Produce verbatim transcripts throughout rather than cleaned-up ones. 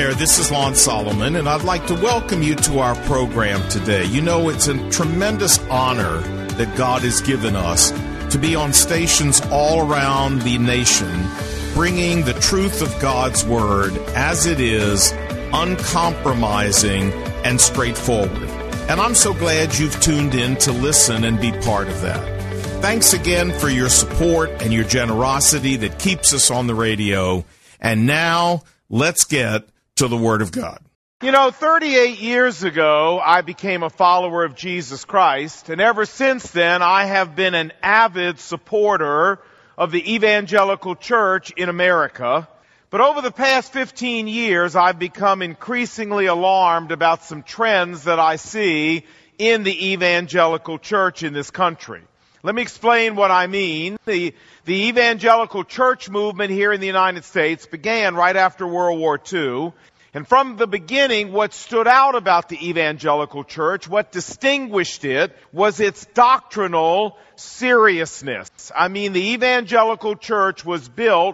there, this is Lon Solomon, and I'd like to welcome you to our program today. You know, it's a tremendous honor that God has given us to be on stations all around the nation, bringing the truth of God's Word as it is, uncompromising and straightforward. And I'm so glad you've tuned in to listen and be part of that. Thanks again for your support and your generosity that keeps us on the radio. And now, let's get to the Word of God. You know, thirty-eight years ago, I became a follower of Jesus Christ, and ever since then, I have been an avid supporter of the evangelical church in America. But over the past fifteen years, I've become increasingly alarmed about some trends that I see in the evangelical church in this country. Let me explain what I mean. The, the evangelical church movement here in the United States began right after World War Two. And from the beginning, what stood out about the evangelical church, what distinguished it, was its doctrinal seriousness. I mean, the evangelical church was built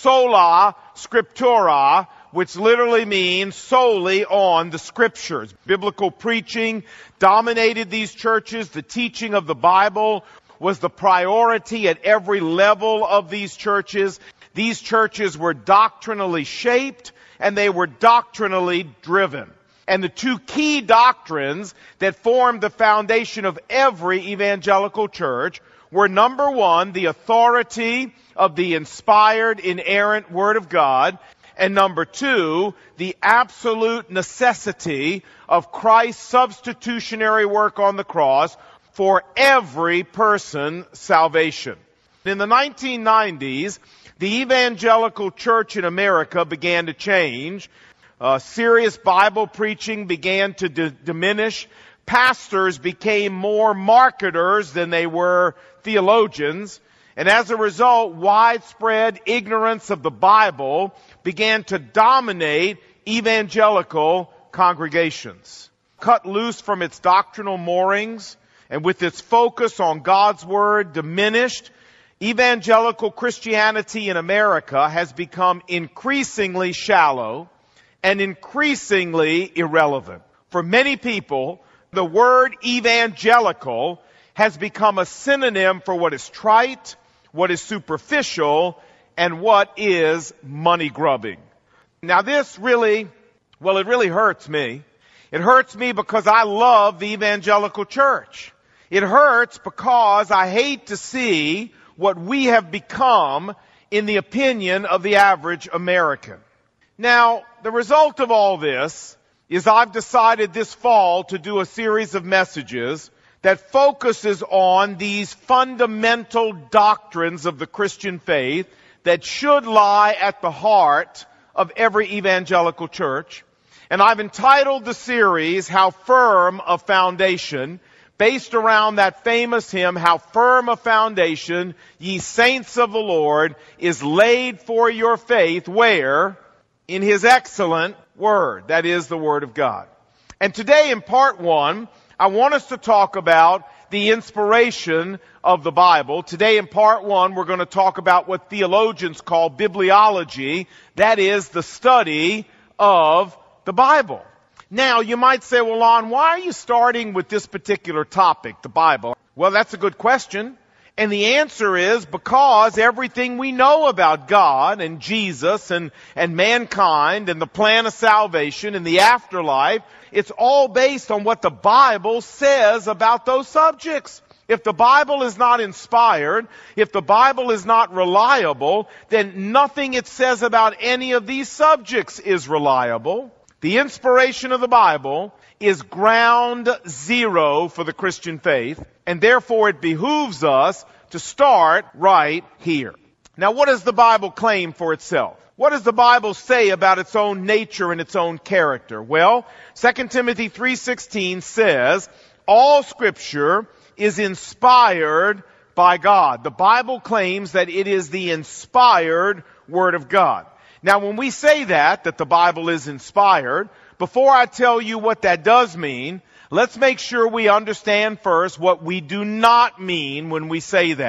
sola scriptura, which literally means solely on the Scriptures. Biblical preaching dominated these churches. The teaching of the Bible was the priority at every level of these churches. These churches were doctrinally shaped, and they were doctrinally driven. And the two key doctrines that formed the foundation of every evangelical church were, number one, the authority of the inspired, inerrant Word of God, and number two, the absolute necessity of Christ's substitutionary work on the cross for every person's salvation. In the nineteen nineties, the evangelical church in America began to change. Uh, serious Bible preaching began to d- diminish. Pastors became more marketers than they were theologians. And as a result, widespread ignorance of the Bible began to dominate evangelical congregations. Cut loose from its doctrinal moorings and with its focus on God's Word diminished, evangelical Christianity in America has become increasingly shallow and increasingly irrelevant. For many people, the word evangelical has become a synonym for what is trite, what is superficial, and what is money grubbing. Now this really, well, it really hurts me. It hurts me because I love the evangelical church. It hurts because I hate to see what we have become in the opinion of the average American. Now, the result of all this is I've decided this fall to do a series of messages that focuses on these fundamental doctrines of the Christian faith that should lie at the heart of every evangelical church. And I've entitled the series, How Firm a Foundation, based around that famous hymn, How Firm a Foundation, Ye Saints of the Lord, is laid for your faith, where? In His excellent Word, that is the Word of God. And today in part one, I want us to talk about the inspiration of the Bible. Today in part one, we're going to talk about what theologians call bibliology, that is the study of the Bible. Now, you might say, well, Lon, why are you starting with this particular topic, the Bible? Well, that's a good question. And the answer is because everything we know about God and Jesus and, and mankind and the plan of salvation and the afterlife, it's all based on what the Bible says about those subjects. If the Bible is not inspired, if the Bible is not reliable, then nothing it says about any of these subjects is reliable. The inspiration of the Bible is ground zero for the Christian faith, and therefore it behooves us to start right here. Now, what does the Bible claim for itself? What does the Bible say about its own nature and its own character? Well, Second Timothy three sixteen says, all Scripture is inspired by God. The Bible claims that it is the inspired Word of God. Now, when we say that, that the Bible is inspired, before I tell you what that does mean, let's make sure we understand first what we do not mean when we say that.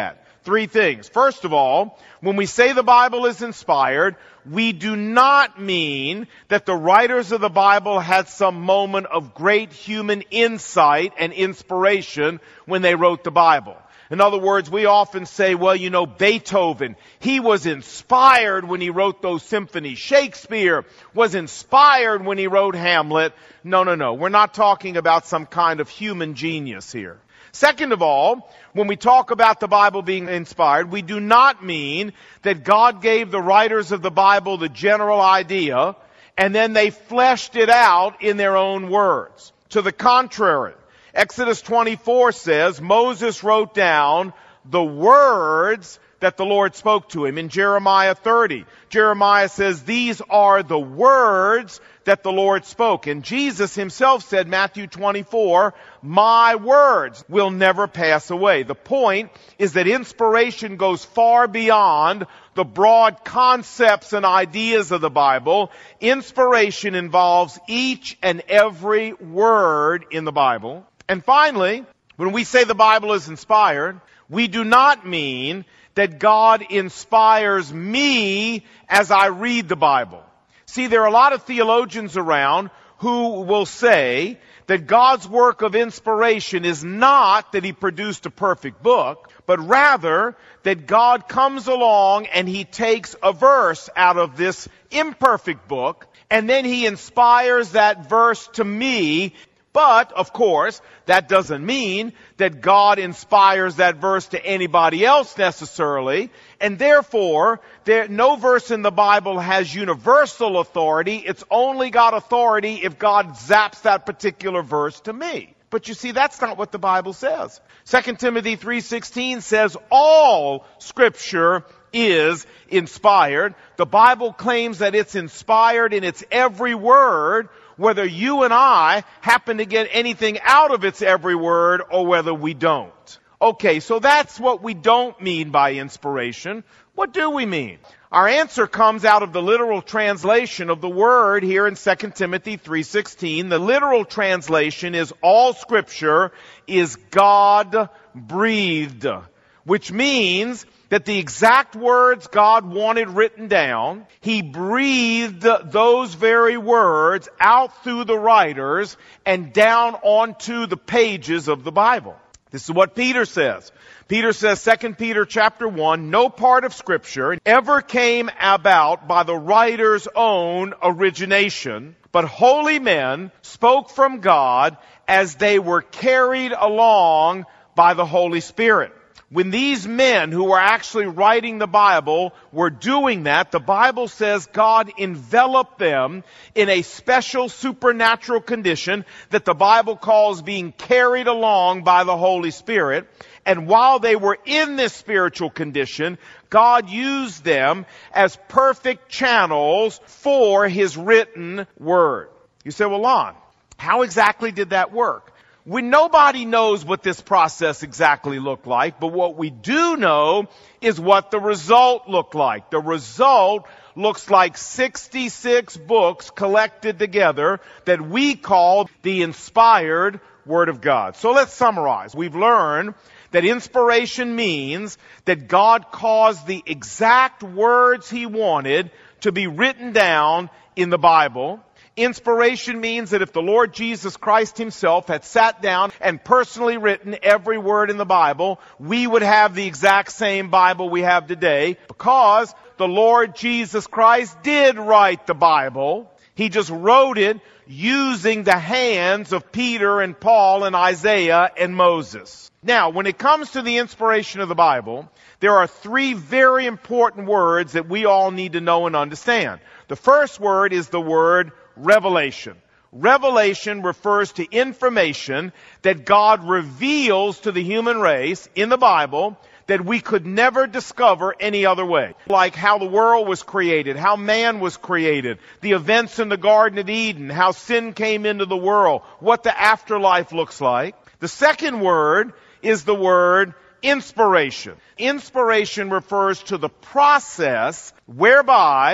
Three things. First of all, when we say the Bible is inspired, we do not mean that the writers of the Bible had some moment of great human insight and inspiration when they wrote the Bible. In other words, we often say, well, you know, Beethoven, he was inspired when he wrote those symphonies. Shakespeare was inspired when he wrote Hamlet. No, no, no. We're not talking about some kind of human genius here. Second of all, when we talk about the Bible being inspired, we do not mean that God gave the writers of the Bible the general idea and then they fleshed it out in their own words. To the contrary, Exodus twenty-four says Moses wrote down the words that the Lord spoke to him. In Jeremiah thirty, Jeremiah says, these are the words that the Lord spoke. And Jesus himself said, Matthew twenty-four, my words will never pass away. The point is that inspiration goes far beyond the broad concepts and ideas of the Bible. Inspiration involves each and every word in the Bible. And finally, when we say the Bible is inspired, we do not mean that God inspires me as I read the Bible. See, there are a lot of theologians around who will say that God's work of inspiration is not that He produced a perfect book, but rather that God comes along and He takes a verse out of this imperfect book, and then He inspires that verse to me. But, of course, that doesn't mean that God inspires that verse to anybody else necessarily. And therefore, there, no verse in the Bible has universal authority. It's only got authority if God zaps that particular verse to me. But you see, that's not what the Bible says. Second Timothy three sixteen says all Scripture is inspired. The Bible claims that it's inspired in its every word, whether you and I happen to get anything out of its every word or whether we don't. Okay, so that's what we don't mean by inspiration. What do we mean? Our answer comes out of the literal translation of the word here in Second Timothy three sixteen. The literal translation is all Scripture is God-breathed, which means that the exact words God wanted written down, He breathed those very words out through the writers and down onto the pages of the Bible. This is what Peter says. Peter says, Second Peter chapter one, no part of Scripture ever came about by the writer's own origination, but holy men spoke from God as they were carried along by the Holy Spirit. When these men who were actually writing the Bible were doing that, the Bible says God enveloped them in a special supernatural condition that the Bible calls being carried along by the Holy Spirit. And while they were in this spiritual condition, God used them as perfect channels for His written word. You say, well, Lon, how exactly did that work? When nobody knows what this process exactly looked like, but what we do know is what the result looked like. The result looks like sixty-six books collected together that we call the inspired Word of God. So let's summarize. We've learned that inspiration means that God caused the exact words He wanted to be written down in the Bible. Inspiration means that if the Lord Jesus Christ Himself had sat down and personally written every word in the Bible, we would have the exact same Bible we have today, because the Lord Jesus Christ did write the Bible. He just wrote it using the hands of Peter and Paul and Isaiah and Moses. Now, when it comes to the inspiration of the Bible, there are three very important words that we all need to know and understand. The first word is the word revelation. Revelation refers to information that God reveals to the human race in the Bible that we could never discover any other way. Like how the world was created, how man was created, the events in the Garden of Eden, how sin came into the world, what the afterlife looks like. The second word is the word inspiration. Inspiration refers to the process whereby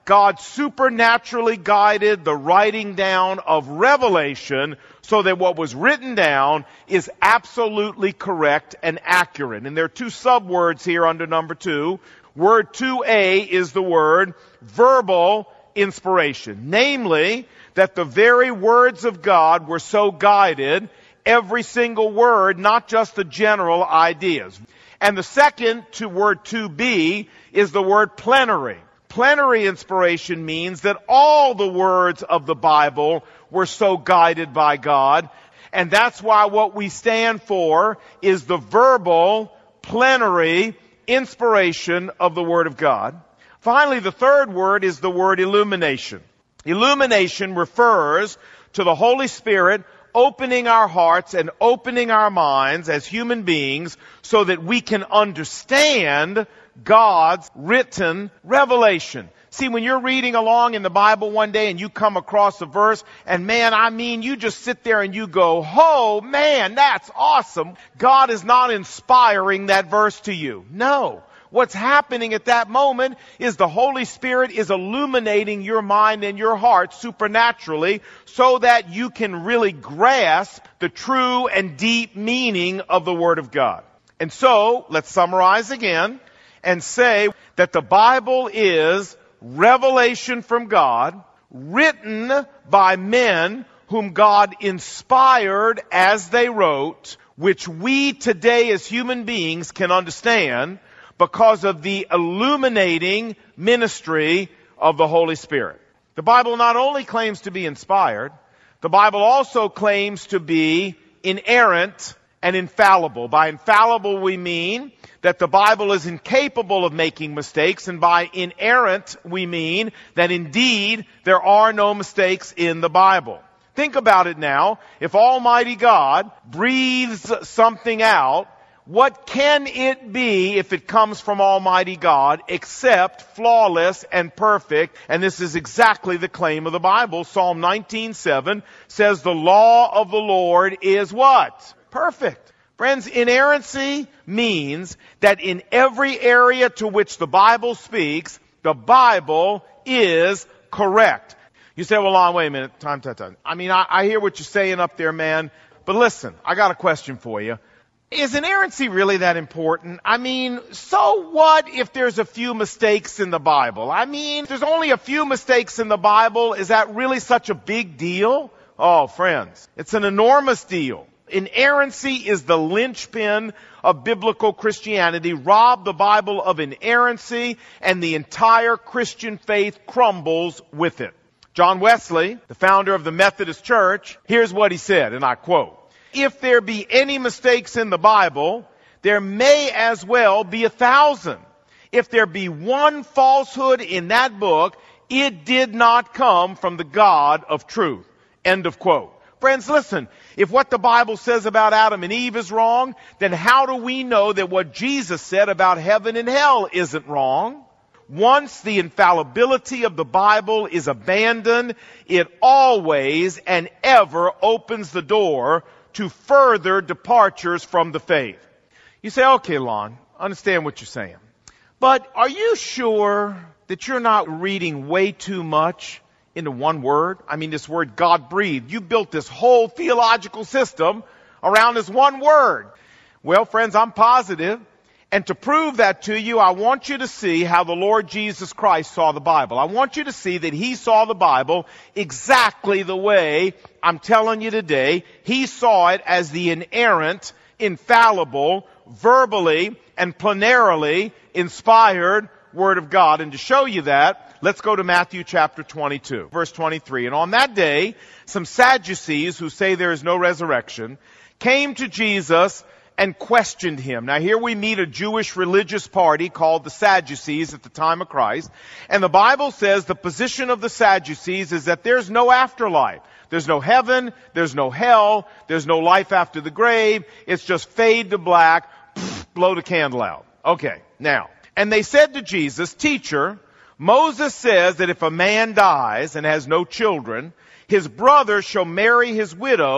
God supernaturally guided the writing down of revelation so that what was written down is absolutely correct and accurate. And there are two subwords here under number two. Word two A is the word verbal inspiration. Namely, that the very words of God were so guided, every single word, not just the general ideas. And the second to word two B is the word plenary. Plenary inspiration means that all the words of the Bible were so guided by God. And that's why what we stand for is the verbal, plenary inspiration of the Word of God. Finally, the third word is the word illumination. Illumination refers to the Holy Spirit opening our hearts and opening our minds as human beings so that we can understand God's written revelation. See, when you're reading along in the Bible one day and you come across a verse, and man, I mean, you just sit there and you go, oh man, that's awesome. God is not inspiring that verse to you. No. What's happening at that moment is the Holy Spirit is illuminating your mind and your heart supernaturally so that you can really grasp the true and deep meaning of the Word of God. And so, let's summarize again and say that the Bible is revelation from God, written by men whom God inspired as they wrote, which we today as human beings can understand because of the illuminating ministry of the Holy Spirit. The Bible not only claims to be inspired, the Bible also claims to be inerrant and infallible. By infallible we mean that the Bible is incapable of making mistakes, and by inerrant we mean that indeed there are no mistakes in the Bible. Think about it now. If Almighty God breathes something out, what can it be if it comes from Almighty God except flawless and perfect? And this is exactly the claim of the Bible. Psalm nineteen seven says the law of the Lord is what? Perfect. Friends, inerrancy means that in every area to which the Bible speaks, the Bible is correct. You say, well, Lon, wait a minute. Time, time, time. I mean, I, I hear what you're saying up there, man. But listen, I got a question for you. Is inerrancy really that important? I mean, so what if there's a few mistakes in the Bible? I mean, if there's only a few mistakes in the Bible, is that really such a big deal? Oh, friends, it's an enormous deal. Inerrancy is the linchpin of biblical Christianity. Rob the Bible of inerrancy, and the entire Christian faith crumbles with it. John Wesley, the founder of the Methodist Church, here's what he said, and I quote, "If there be any mistakes in the Bible, there may as well be a thousand. If there be one falsehood in that book, it did not come from the God of truth." End of quote. Friends, listen, if what the Bible says about Adam and Eve is wrong, then how do we know that what Jesus said about heaven and hell isn't wrong? Once the infallibility of the Bible is abandoned, it always and ever opens the door to further departures from the faith. You say, okay, Lon, I understand what you're saying. But are you sure that you're not reading way too much into one word? I mean, this word God breathed. You built this whole theological system around this one word. Well, friends, I'm positive. And to prove that to you, I want you to see how the Lord Jesus Christ saw the Bible. I want you to see that He saw the Bible exactly the way I'm telling you today. He saw it as the inerrant, infallible, verbally and plenarily inspired Word of God. And to show you that, let's go to Matthew chapter twenty-two, verse twenty-three. "And on that day, some Sadducees, who say there is no resurrection, came to Jesus and questioned Him." Now here we meet a Jewish religious party called the Sadducees at the time of Christ. And the Bible says the position of the Sadducees is that there's no afterlife. There's no heaven, there's no hell, there's no life after the grave. It's just fade to black, pff, blow the candle out. Okay, now, and they said to Jesus, "Teacher, Moses says that if a man dies and has no children, his brother shall marry his widow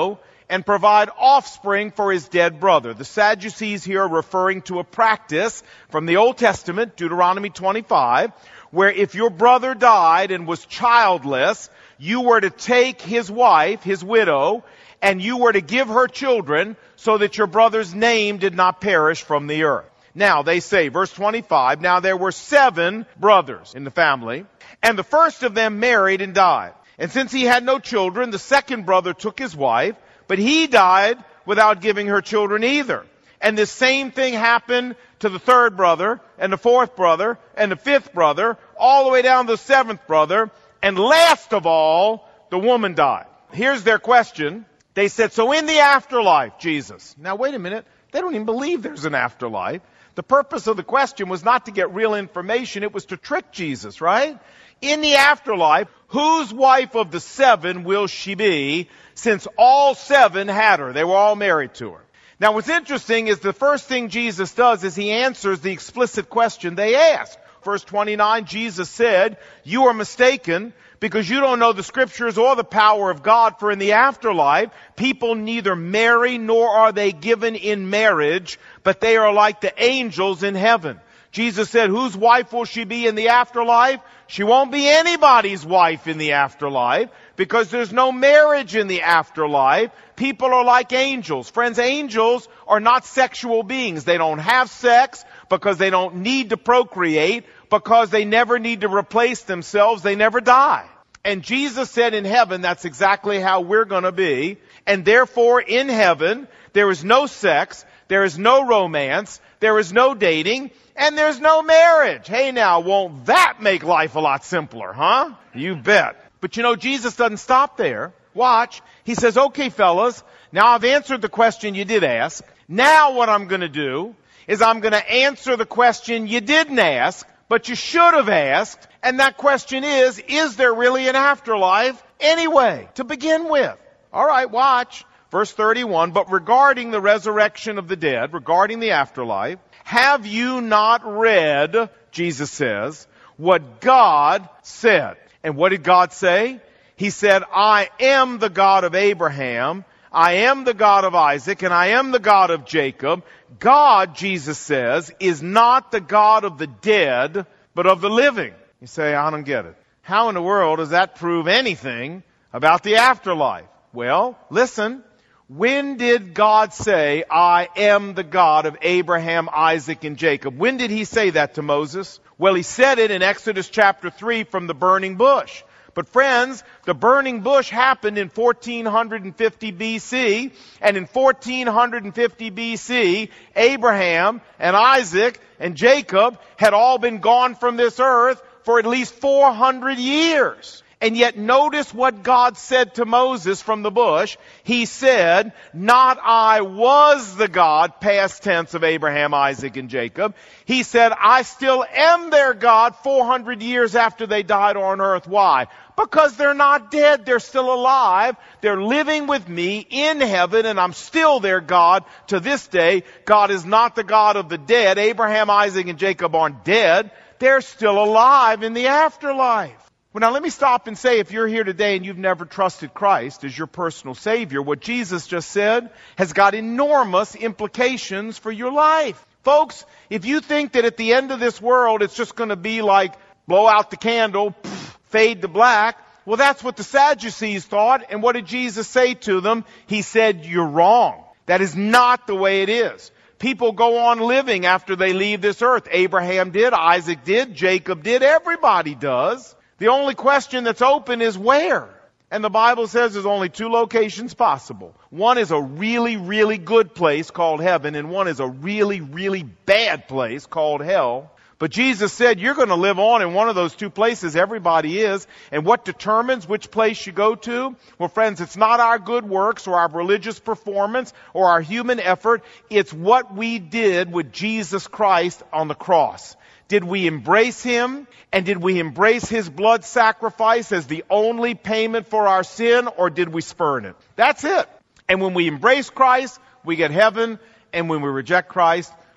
and provide offspring for his dead brother. The Sadducees here are referring to a practice from the Old Testament, Deuteronomy twenty-five, where if your brother died and was childless, you were to take his wife, his widow, and you were to give her children so that your brother's name did not perish from the earth. Now, they say, verse twenty-five, now there were seven brothers in the family, and the first of them married and died. And since he had no children, the second brother took his wife, but he died without giving her children either. And this same thing happened to the third brother, and the fourth brother, and the fifth brother, all the way down to the seventh brother, and last of all, the woman died. Here's their question. They said, so in the afterlife, Jesus. Now wait a minute. They don't even believe there's an afterlife. The purpose of the question was not to get real information. It was to trick Jesus, right? In the afterlife, whose wife of the seven will she be, since all seven had her? They were all married to her. Now what's interesting is the first thing Jesus does is he answers the explicit question they asked. Verse twenty-nine, Jesus said, you are mistaken because you don't know the scriptures or the power of God, for in the afterlife, people neither marry nor are they given in marriage, but they are like the angels in heaven. Jesus said, whose wife will she be in the afterlife? She won't be anybody's wife in the afterlife because there's no marriage in the afterlife. People are like angels. Friends, angels are not sexual beings. They don't have sex because they don't need to procreate, because they never need to replace themselves. They never die. And Jesus said in heaven, that's exactly how we're going to be. And therefore, in heaven, there is no sex, there is no romance, there is no dating, and there's no marriage. Hey now, won't that make life a lot simpler, huh? You bet. But you know, Jesus doesn't stop there. Watch. He says, okay, fellas, now I've answered the question you did ask. Now what I'm going to do is I'm going to answer the question you didn't ask, but you should have asked. And that question is, is there really an afterlife anyway, to begin with? All right, watch. Verse thirty-one, but regarding the resurrection of the dead, regarding the afterlife, have you not read, Jesus says, what God said? And what did God say? He said, I am the God of Abraham, I am the God of Isaac, and I am the God of Jacob. God, Jesus says, is not the God of the dead, but of the living. You say, I don't get it. How in the world does that prove anything about the afterlife? Well, listen. When did God say, I am the God of Abraham, Isaac, and Jacob? When did he say that to Moses? Well, he said it in Exodus chapter three from the burning bush. But friends, the burning bush happened in fourteen fifty B C, and in fourteen fifty B C, Abraham and Isaac and Jacob had all been gone from this earth for at least four hundred years. And yet notice what God said to Moses from the bush. He said, not I was the God, past tense, of Abraham, Isaac, and Jacob. He said, I still am their God four hundred years after they died on earth. Why? Because they're not dead. They're still alive. They're living with me in heaven, and I'm still their God to this day. God is not the God of the dead. Abraham, Isaac, and Jacob aren't dead. They're still alive in the afterlife. Well, now let me stop and say, if you're here today and you've never trusted Christ as your personal Savior, what Jesus just said has got enormous implications for your life. Folks, if you think that at the end of this world it's just going to be like blow out the candle, pff, fade to black, well, that's what the Sadducees thought. And what did Jesus say to them? He said, you're wrong. That is not the way it is. People go on living after they leave this earth. Abraham did, Isaac did, Jacob did, everybody does. The only question that's open is where. And the Bible says there's only two locations possible. One is a really, really good place called heaven, and one is a really, really bad place called hell. But Jesus said you're going to live on in one of those two places. Everybody is. And what determines which place you go to? Well, friends, it's not our good works or our religious performance or our human effort. It's what we did with Jesus Christ on the cross. Did we embrace Him? And did we embrace His blood sacrifice as the only payment for our sin, or did we spurn it? That's it. And when we embrace Christ, we get heaven. And when we reject Christ,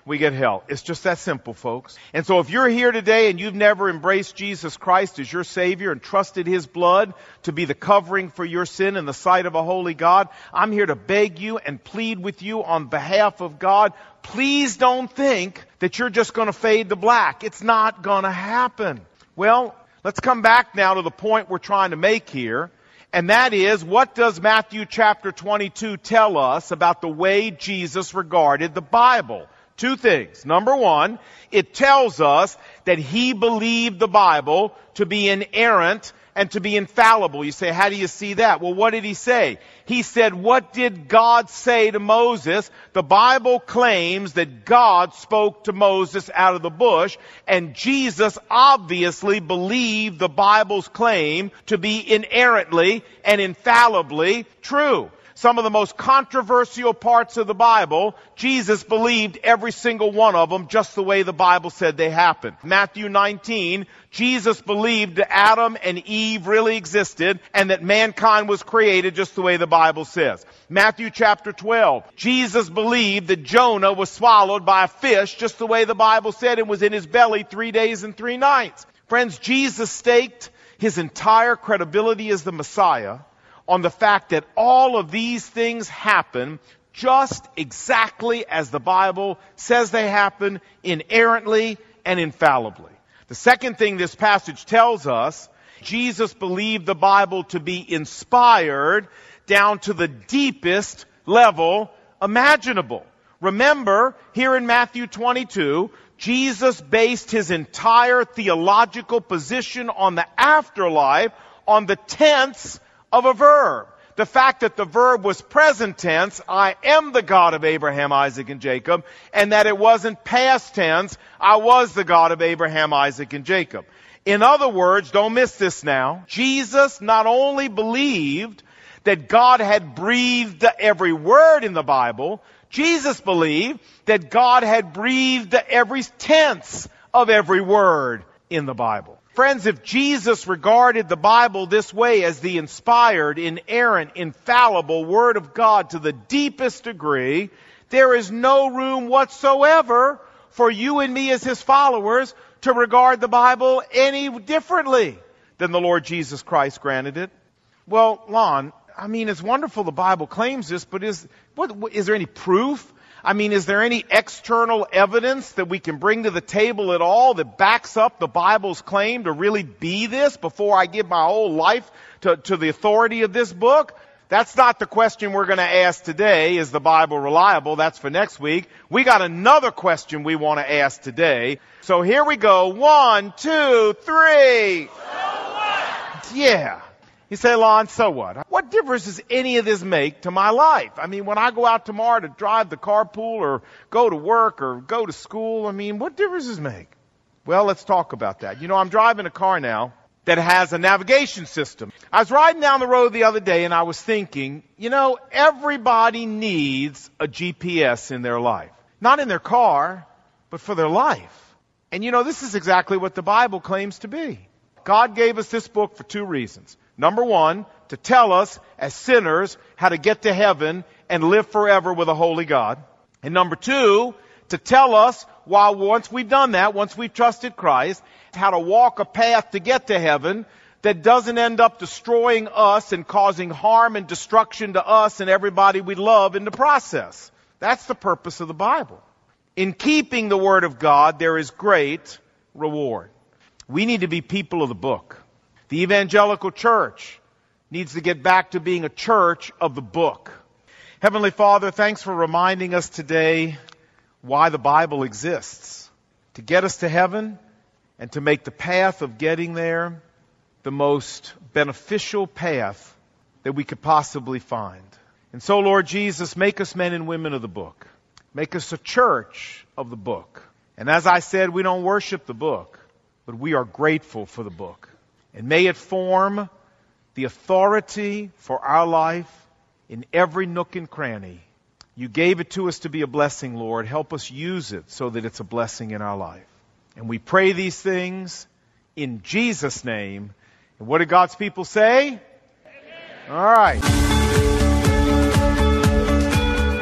we get hell. It's just that simple, folks. And so if you're here today and you've never embraced Jesus Christ as your Savior and trusted His blood to be the covering for your sin in the sight of a holy God, I'm here to beg you and plead with you on behalf of God. Please don't think that you're just going to fade to black. It's not going to happen. Well, let's come back now to the point we're trying to make here. And that is, what does Matthew chapter twenty-two tell us about the way Jesus regarded the Bible? Two things. Number one, it tells us that He believed the Bible to be inerrant and to be infallible. You say, how do you see that? Well, what did He say? He said, what did God say to Moses? The Bible claims that God spoke to Moses out of the bush, and Jesus obviously believed the Bible's claim to be inerrantly and infallibly true. Some of the most controversial parts of the Bible, Jesus believed every single one of them just the way the Bible said they happened. Matthew nineteen, Jesus believed that Adam and Eve really existed and that mankind was created just the way the Bible says. Matthew chapter twelve, Jesus believed that Jonah was swallowed by a fish just the way the Bible said and was in his belly three days and three nights. Friends, Jesus staked His entire credibility as the Messiah on the fact that all of these things happen just exactly as the Bible says they happen, inerrantly and infallibly. The second thing this passage tells us, Jesus believed the Bible to be inspired down to the deepest level imaginable. Remember, here in Matthew twenty-two, Jesus based His entire theological position on the afterlife on the tense of a verb. The fact that the verb was present tense, I am the God of Abraham, Isaac, and Jacob, and that it wasn't past tense, I was the God of Abraham, Isaac, and Jacob. In other words, don't miss this now, Jesus not only believed that God had breathed every word in the Bible, Jesus believed that God had breathed every tense of every word in the Bible. Friends, if Jesus regarded the Bible this way as the inspired, inerrant, infallible Word of God to the deepest degree, there is no room whatsoever for you and me as His followers to regard the Bible any differently than the Lord Jesus Christ granted it. Well, Lon, I mean, it's wonderful the Bible claims this, but is, what, is there any proof? I mean, is there any external evidence that we can bring to the table at all that backs up the Bible's claim to really be this before I give my whole life to, to the authority of this book? That's not the question we're going to ask today. Is the Bible reliable? That's for next week. We got another question we want to ask today. So here we go. One, two, three. So what? Yeah. You say, Lon, so what? What difference does any of this make to my life? I mean, when I go out tomorrow to drive the carpool or go to work or go to school, I mean, what difference does it make? Well, let's talk about that. You know, I'm driving a car now that has a navigation system. I was riding down the road the other day and I was thinking, you know, everybody needs a G P S in their life. Not in their car, but for their life. And you know, this is exactly what the Bible claims to be. God gave us this book for two reasons. Number one, to tell us as sinners how to get to heaven and live forever with a holy God. And number two, to tell us, while once we've done that, once we've trusted Christ, how to walk a path to get to heaven that doesn't end up destroying us and causing harm and destruction to us and everybody we love in the process. That's the purpose of the Bible. In keeping the Word of God, there is great reward. We need to be people of the book. The evangelical church needs to get back to being a church of the book. Heavenly Father, thanks for reminding us today why the Bible exists. To get us to heaven and to make the path of getting there the most beneficial path that we could possibly find. And so, Lord Jesus, make us men and women of the book. Make us a church of the book. And as I said, we don't worship the book, but we are grateful for the book. And may it form the authority for our life in every nook and cranny. You gave it to us to be a blessing, Lord. Help us use it so that it's a blessing in our life. And we pray these things in Jesus' name. And what did God's people say? Amen. All right.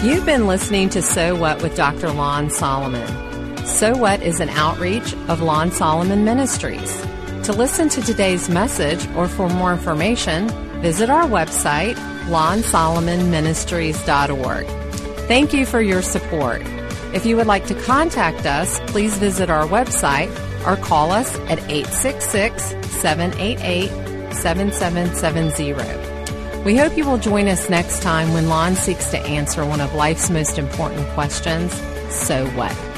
You've been listening to So What with Doctor Lon Solomon. So What is an outreach of Lon Solomon Ministries. To listen to today's message or for more information, visit our website, lon solomon ministries dot org. Thank you for your support. If you would like to contact us, please visit our website or call us at eight six six, seven eight eight, seven seven seven zero. We hope you will join us next time when Lon seeks to answer one of life's most important questions, so what?